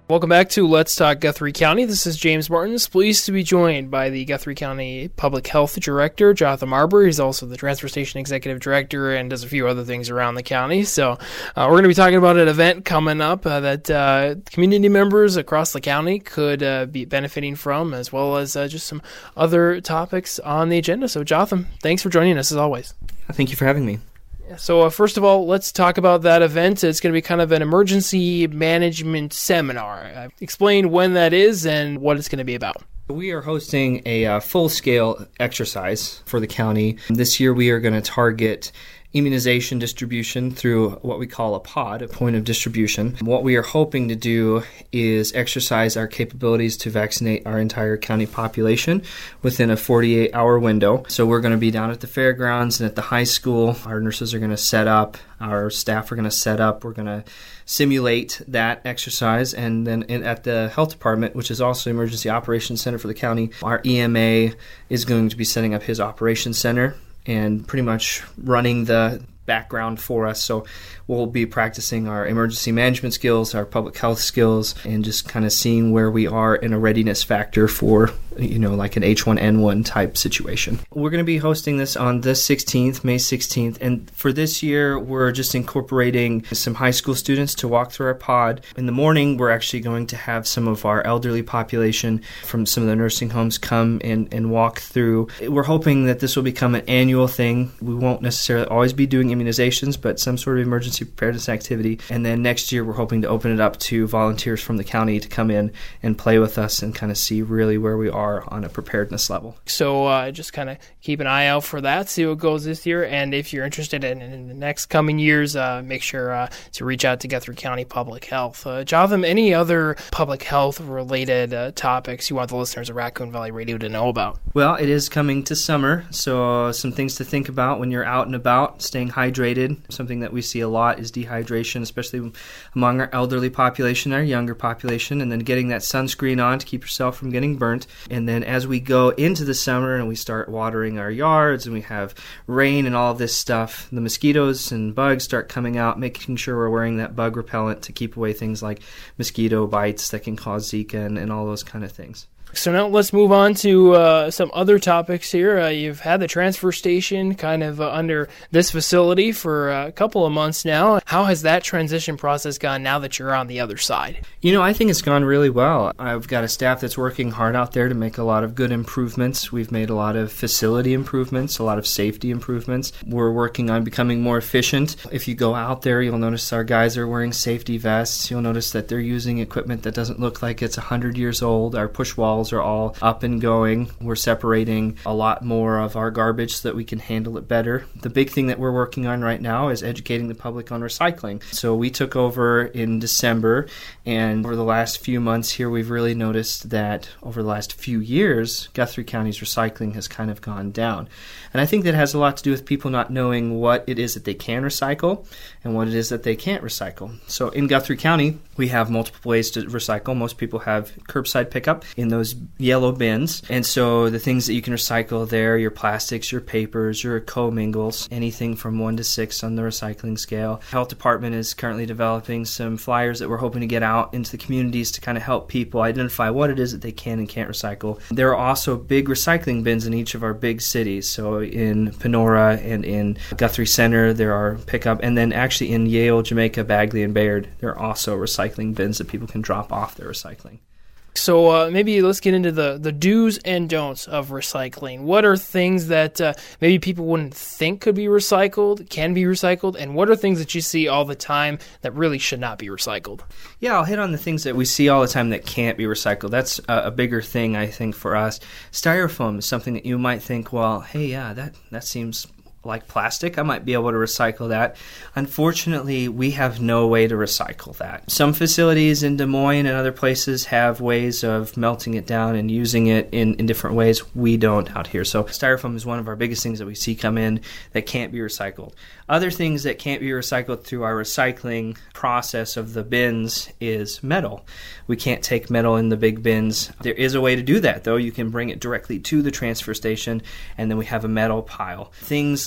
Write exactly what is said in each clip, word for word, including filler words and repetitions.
Welcome back to Let's Talk Guthrie County. This is James Martins. Pleased to be joined by the Guthrie County Public Health Director, Jotham Arbour. He's also the Transfer Station Executive Director and does a few other things around the county. So uh, we're going to be talking about an event coming up uh, that uh, community members across the county could uh, be benefiting from, as well as uh, just some other topics on the agenda. So Jotham, thanks for joining us as always. Thank you for having me. So uh, first of all, let's talk about that event. It's going to be kind of an emergency management seminar. Uh, explain when that is and what it's going to be about. We are hosting a uh, full-scale exercise for the county. This year we are going to target immunization distribution through what we call a pod, a point of distribution. What we are hoping to do is exercise our capabilities to vaccinate our entire county population within a forty-eight hour window. So we're going to be down at the fairgrounds and at the high school. Our nurses are going to set up. Our staff are going to set up. We're going to simulate that exercise. And then in, at the health department, which is also Emergency Operations Center for the county, our E M A is going to be setting up his operations center and pretty much running the background for us. So we'll be practicing our emergency management skills, our public health skills, and just kind of seeing where we are in a readiness factor for, you know, like an H one N one type situation. We're going to be hosting this on the sixteenth, May sixteenth, and for this year, we're just incorporating some high school students to walk through our pod. In the morning, we're actually going to have some of our elderly population from some of the nursing homes come and, and walk through. We're hoping that this will become an annual thing. We won't necessarily always be doing immunizations, but some sort of emergency preparedness activity. And then next year, we're hoping to open it up to volunteers from the county to come in and play with us and kind of see really where we are on a preparedness level. So uh, just kind of keep an eye out for that, see what goes this year. And if you're interested in, in the next coming years, uh, make sure uh, to reach out to Guthrie County Public Health. Uh, Jotham, any other public health related uh, topics you want the listeners of Raccoon Valley Radio to know about? Well, it is coming to summer, so uh, some things to think about when you're out and about, staying hydrated. Something that we see a lot is dehydration, especially among our elderly population, our younger population, and then getting that sunscreen on to keep yourself from getting burnt. And then as we go into the summer and we start watering our yards and we have rain and all of this stuff, the mosquitoes and bugs start coming out, making sure we're wearing that bug repellent to keep away things like mosquito bites that can cause Zika and, and all those kind of things. So now let's move on to uh, some other topics here. Uh, you've had the transfer station kind of uh, under this facility for a couple of months now. How has that transition process gone now that you're on the other side? You know, I think it's gone really well. I've got a staff that's working hard out there to make a lot of good improvements. We've made a lot of facility improvements, a lot of safety improvements. We're working on becoming more efficient. If you go out there, you'll notice our guys are wearing safety vests. You'll notice that they're using equipment that doesn't look like it's one hundred years old. Our push walls are all up and going. We're separating a lot more of our garbage so that we can handle it better. The big thing that we're working on right now is educating the public on recycling. So we took over in December, and over the last few months here, we've really noticed that over the last few years, Guthrie County's recycling has kind of gone down. And I think that has a lot to do with people not knowing what it is that they can recycle and what it is that they can't recycle. So in Guthrie County, we have multiple ways to recycle. Most people have curbside pickup in those yellow bins. And so the things that you can recycle there, your plastics, your papers, your co-mingles, anything from one to six on the recycling scale. Health department is currently developing some flyers that we're hoping to get out into the communities to kind of help people identify what it is that they can and can't recycle. There are also big recycling bins in each of our big cities. So in Panora and in Guthrie Center, there are pickup. And then actually in Yale, Jamaica, Bagley, and Bayard, there are also recycling bins that people can drop off their recycling. So uh, maybe let's get into the, the do's and don'ts of recycling. What are things that uh, maybe people wouldn't think could be recycled, can be recycled, and what are things that you see all the time that really should not be recycled? Yeah, I'll hit on the things that we see all the time that can't be recycled. That's a, a bigger thing, I think, for us. Styrofoam is something that you might think, well, hey, yeah, that, that seems like plastic. I might be able to recycle that. Unfortunately, we have no way to recycle that. Some facilities in Des Moines and other places have ways of melting it down and using it in, in different ways. We don't out here. So styrofoam is one of our biggest things that we see come in that can't be recycled. Other things that can't be recycled through our recycling process of the bins is metal. We can't take metal in the big bins. There is a way to do that, though. You can bring it directly to the transfer station, and then we have a metal pile. Things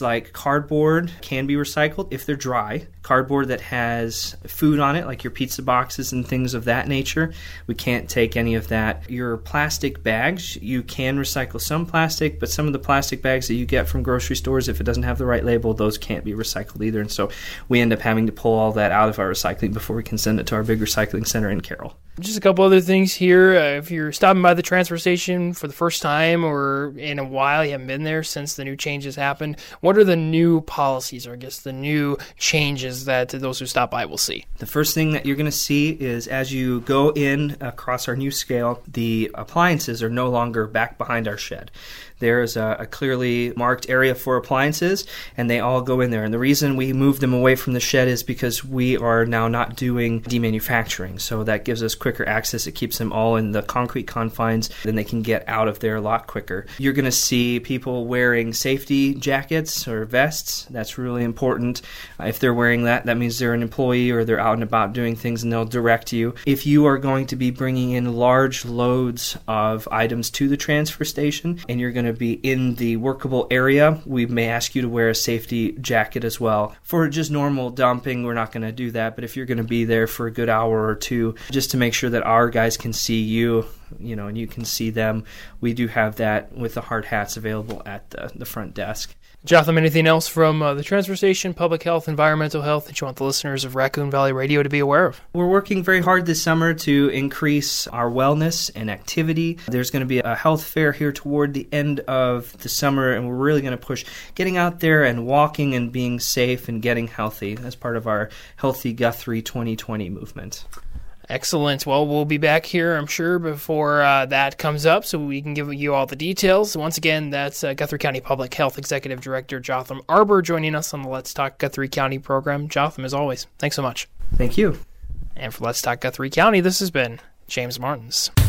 Things like cardboard can be recycled if they're dry. Cardboard that has food on it, like your pizza boxes and things of that nature, we can't take any of that. Your plastic bags, you can recycle some plastic, but some of the plastic bags that you get from grocery stores, if it doesn't have the right label, those can't be recycled either. And so we end up having to pull all that out of our recycling before we can send it to our big recycling center in Carroll. Just a couple other things here. Uh, if you're stopping by the transfer station for the first time or in a while, you haven't been there since the new changes happened, what are the new policies, or I guess the new changes that those who stop by will see? The first thing that you're going to see is as you go in across our new scale, the appliances are no longer back behind our shed. There is a, a clearly marked area for appliances, and they all go in there. And the reason we moved them away from the shed is because we are now not doing demanufacturing. So that gives us quicker access. It keeps them all in the concrete confines, and they can get out of there a lot quicker. You're going to see people wearing safety jackets or vests. That's really important. Uh, if they're wearing that, that means they're an employee or they're out and about doing things, and they'll direct you. If you are going to be bringing in large loads of items to the transfer station, and you're going to be in the workable area, we may ask you to wear a safety jacket as well. For just normal dumping, we're not going to do that, but if you're going to be there for a good hour or two, just to make sure that our guys can see you, you know, and you can see them, we do have that with the hard hats available at the, the front desk. Jotham, anything else from uh, the transfer station, public health, environmental health that you want the listeners of Raccoon Valley Radio to be aware of? We're working very hard this summer to increase our wellness and activity. There's going to be a health fair here toward the end of the summer, and we're really going to push getting out there and walking and being safe and getting healthy as part of our Healthy Guthrie twenty twenty movement. Excellent. Well, we'll be back here, I'm sure, before uh, that comes up, so we can give you all the details. Once again, that's uh, Guthrie County Public Health Executive Director Jotham Arbour joining us on the Let's Talk Guthrie County program. Jotham, as always, thanks so much. Thank you. And for Let's Talk Guthrie County, this has been James Martins.